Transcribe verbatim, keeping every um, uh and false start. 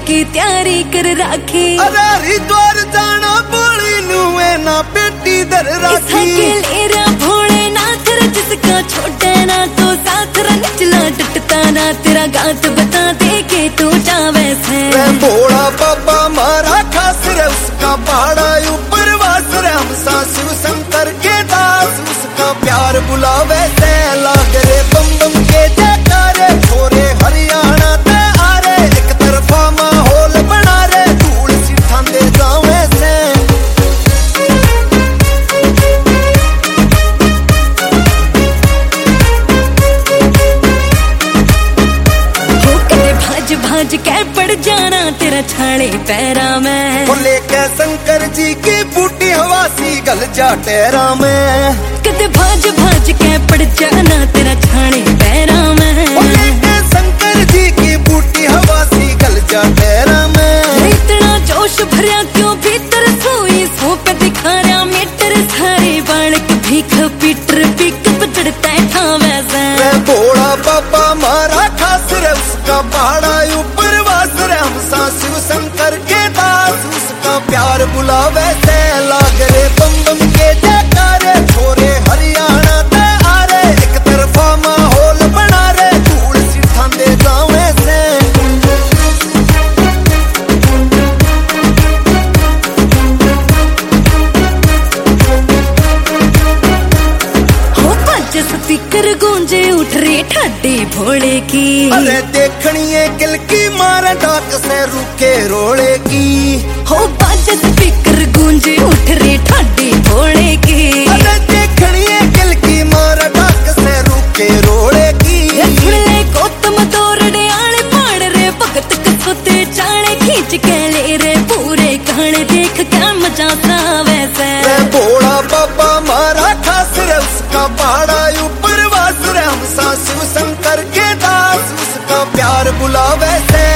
की तैयारी कर राखी। अरे हरिद्वार जाना बोली नुए ना पेटी दर राखी। लेरा भोलेनाथ रा जिसका छोटा ना तो साथ रा निचला डटता ना तेरा गात बता दे के तू जावे से। भोला बाबा मारा खास रे उसका पहाड़ा ऊपर वास रे हम सा शिव शंकर के दास उसका प्यार बुलावे से। लाग रे बम बम के जयकारे छोरे हरियाणा ते आ रे एक तरफा माहौल बना रे धूल सी ठांदे जावे से। भाज भाज के पड़ जाना तेरा छाले पैरा में। बोले के शंकर जी की बूटी हवा सी गल जा टेरा में। कदे भाज भाज के पड़ जाना तेरा छाले पैरा में। बोले के शंकर जी की बूटी हवा सी गल जा टेरा में। इतना जोश भरिया क्यों भीतर सोई सो पे दिखा रहा मीटर सारे बालक भीख पीटर पिक पचड़ता है ठावे से। भोला बाबा मारा खास रे उसका पहाड़ा ऊपर वास रे हम सा शिव शंकर के दास उसका प्यार बुलावे से। लाग रे बम बम के जयकारे छोरे हरियाणा ते आ रे एक तरफा माहौल बना रे धूल सी ठांदे जावे से। हो पंच स्पीकर गूंजे उठ रे ठाडे भोले की। अरे देखनिए किल की मारे डाक से रुके रोले की। हो पंच स्पीकर गूंजे उठ रे ठाडे भोले की। अरे देखनिए किल की मारे डाक से रुके रोले की। ले गौतम दौड़े आले पाड़ रे भगत कसोते चाले खींच के ले रे पूरे गाने देख क्या मजा सा वैसे। भोला बाबा मारा खास रे उसका पहाड़ा ऊपर वास रे हम सा शिव शंकर के दास उसका प्यार बुलावे से।